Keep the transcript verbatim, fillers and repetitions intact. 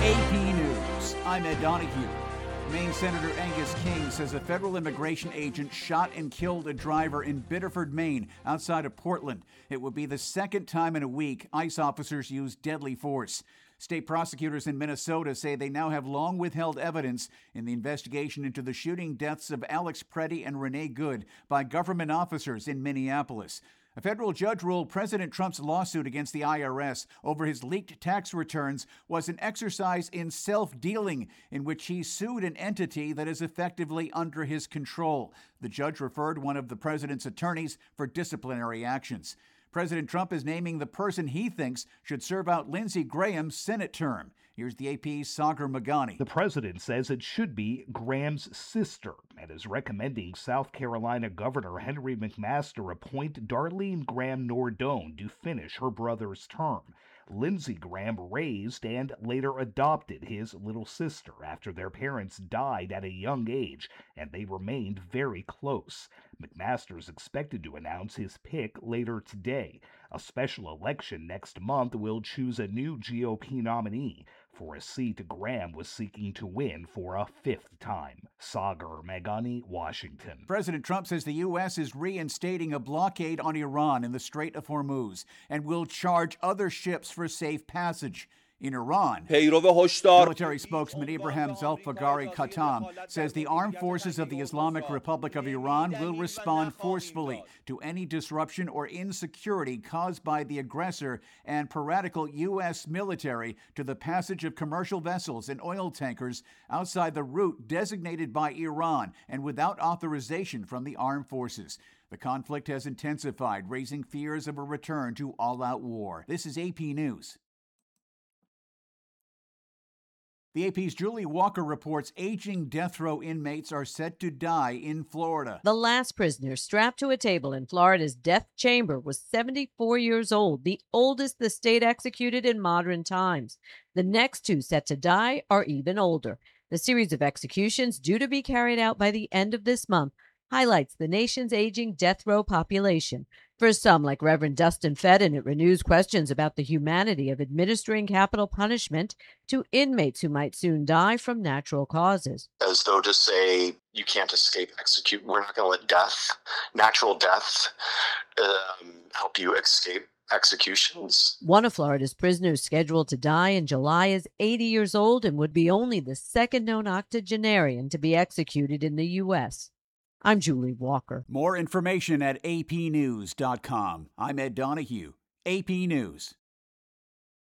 A P News, I'm Ed Donahue. Maine Senator Angus King says a federal immigration agent shot and killed a driver in Biddeford, Maine, outside of Portland. It would be the second time in a week ICE officers used deadly force. State prosecutors in Minnesota say they now have long withheld evidence in the investigation into the shooting deaths of Alex Preddy and Renee Good by government officers in Minneapolis. A federal judge ruled President Trump's lawsuit against the I R S over his leaked tax returns was an exercise in self-dealing in which he sued an entity that is effectively under his control. The judge referred one of the president's attorneys for disciplinary actions. President Trump is naming the person he thinks should serve out Lindsey Graham's Senate term. Here's the A P's Sagar Meghani. The president says it should be Graham's sister and is recommending South Carolina Governor Henry McMaster appoint Darlene Graham Nordone to finish her brother's term. Lindsey Graham raised and later adopted his little sister after their parents died at a young age, and they remained very close. McMaster is expected to announce his pick later today. A special election next month will choose a new G O P nominee for a seat Graham was seeking to win for a fifth time. Sagar Meghani, Washington. President Trump says the U S is reinstating a blockade on Iran in the Strait of Hormuz and will charge other ships for safe passage. In Iran, military spokesman Ibrahim Zalfaghari Khattam says the armed forces of the Islamic Republic of Iran will respond forcefully to any disruption or insecurity caused by the aggressor and piratical U S military to the passage of commercial vessels and oil tankers outside the route designated by Iran and without authorization from the armed forces. The conflict has intensified, raising fears of a return to all-out war. This is A P News. The A P's Julie Walker reports aging death row inmates are set to die in Florida. The last prisoner strapped to a table in Florida's death chamber was seventy-four years old, the oldest the state executed in modern times. The next two set to die are even older. The series of executions due to be carried out by the end of this month highlights the nation's aging death row population. For some, like Reverend Dustin Fedden, it renews questions about the humanity of administering capital punishment to inmates who might soon die from natural causes. As though to say, you can't escape execute. We're not going to let death, natural death, um, help you escape executions. One of Florida's prisoners scheduled to die in July is eighty years old and would be only the second known octogenarian to be executed in the U S I'm Julie Walker. More information at A P news dot com. I'm Ed Donahue. A P News.